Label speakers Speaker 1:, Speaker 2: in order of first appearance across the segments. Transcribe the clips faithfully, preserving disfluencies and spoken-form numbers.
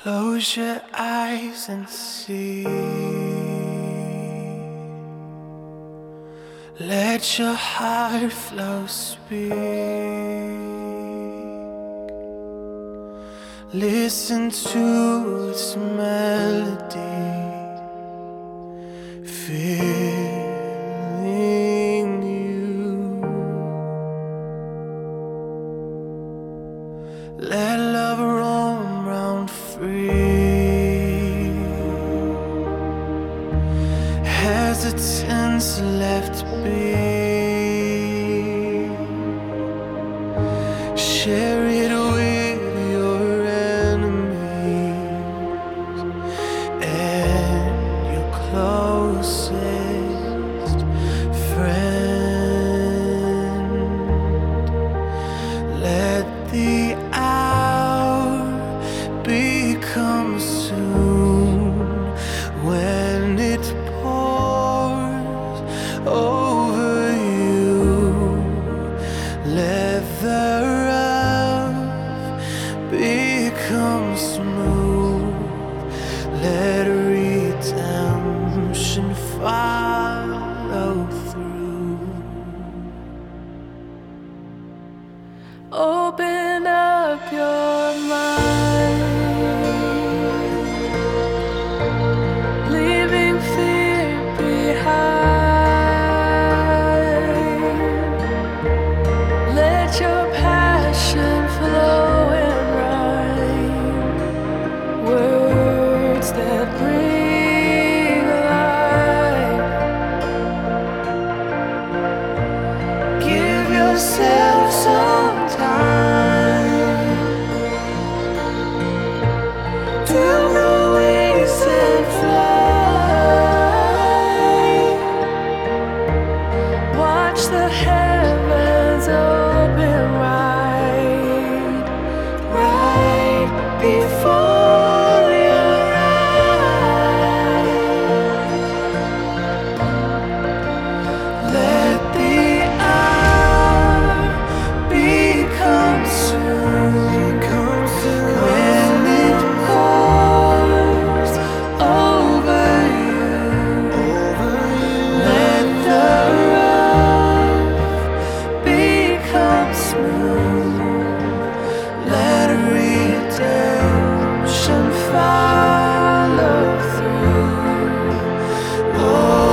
Speaker 1: Close your eyes and see. Let your heart flow speak. Listen to its melody, filling you. Let love roam round free. Hesitance left be. Share it with your enemies and your closest friend. Let the hour become soon when it pours over you. Let the rough become smooth. Let redemption follow through.
Speaker 2: Open up your mind, leaving fear behind. Let your passion flow and rhyme, words that bring life. Give yourself some time to the wings and fly. Watch the heavens open wide, right before your eyes. Let the hour become soon, come soon when it pours over you, over you. Let the rough become smooth. Let redemption follow through. Oh,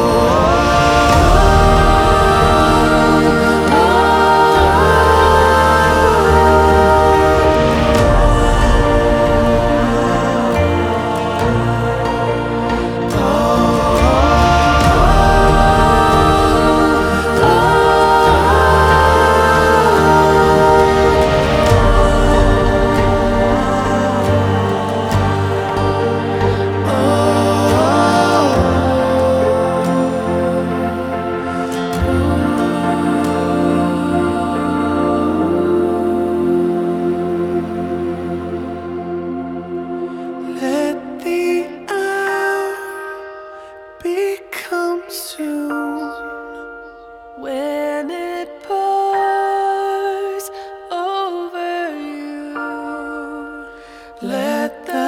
Speaker 2: let the hour become soon when it pours over you. Let the